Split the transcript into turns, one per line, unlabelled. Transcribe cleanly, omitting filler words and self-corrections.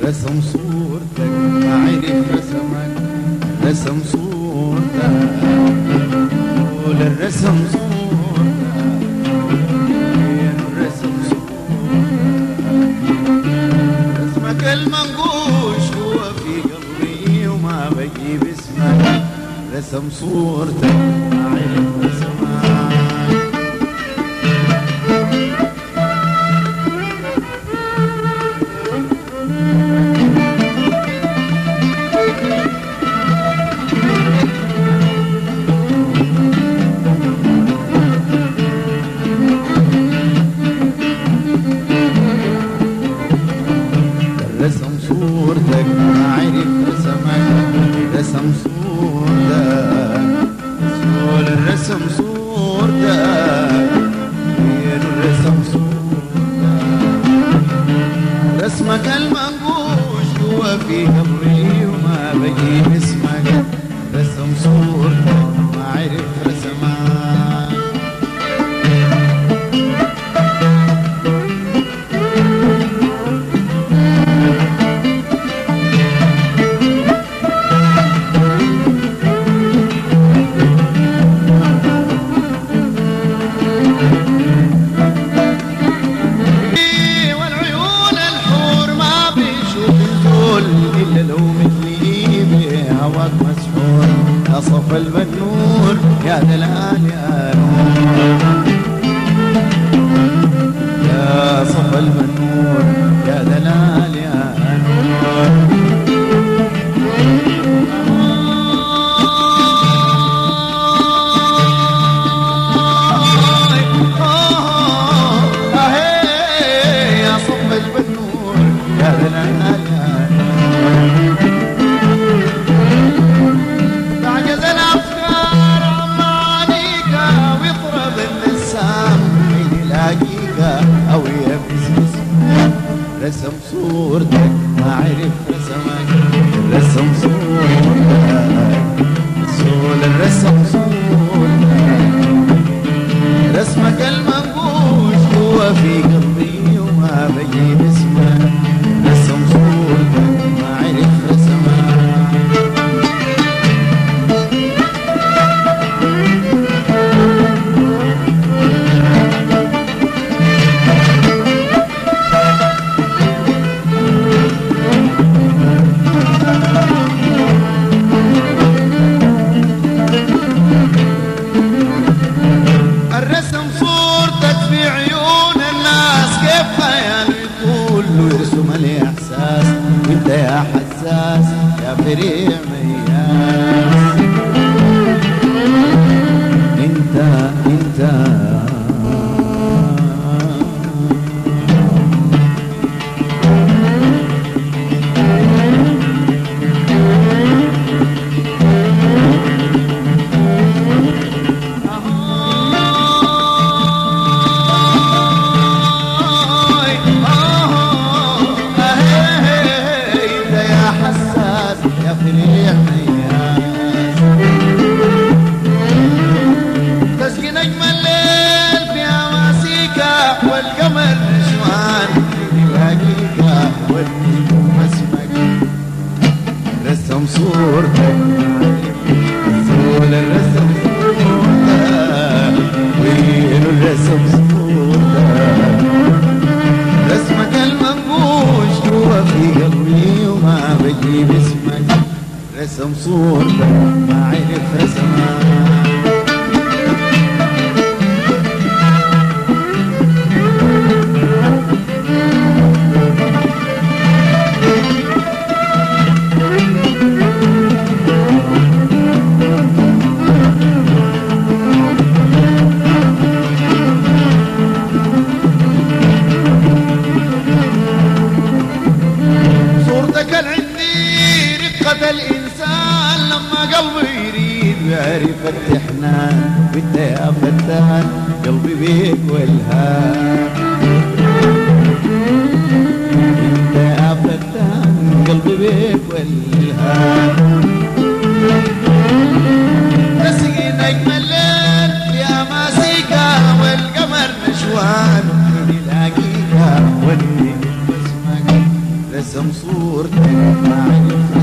رسم صورتك ما عرف رسمك، رسم صورتك قول الرسم صورتك، الرسم صورتك رسمك المنقوش هو في قلبي وما بجيب اسمك، رسم صورتك ما عرف رسمك. رسم صورتك ما عرف رسمك، رسم صورتك رسول الرسم صورتك الرسم صورتك رسمك المنقوش جوا في قبري وما بجيب اسمك، رسم صورتك ما عرف رسمك. هواك مسحور يا صف البنور يا دلال يا نور، يا صف البنور يا دلال يا نور. يا صف البنور يا دلال يا نور، أو يبس اسمك رسم صورتك ما عرف رسمك، رسم صورتك رسول الرسم صورتك رسمك المنقوش هو في قلبي وما بجيب اسمك، رسم صورتك ما عرف رسمك. الرسم صورتك في عيون الناس كيف خيال يطول ويرسم الإحساس، وانت يا حساس يا فريع مياس، انت تسقي نجم الليل في أماسيكا والقمر نشوان في باقيكا والنجوم اسمك، رسم صورتك رسول الرسم صورتك وين الرسم صورتك رسمك المنقوش جوا في قلبي وما بجيب اسمك، رسم صورتك ما عرف رسمك. صورتك العندي رقة الإنسان لما قلبه يريد ويعرف التحنان، وانت يا فتان قلبي بيك والهان، انت يا فتان قلبي بيك والهان. تسقي نجم الليل يا ماسيكا والقمر نشوان، وين يلاقيك والنجم اسمك ارسم صورتك معي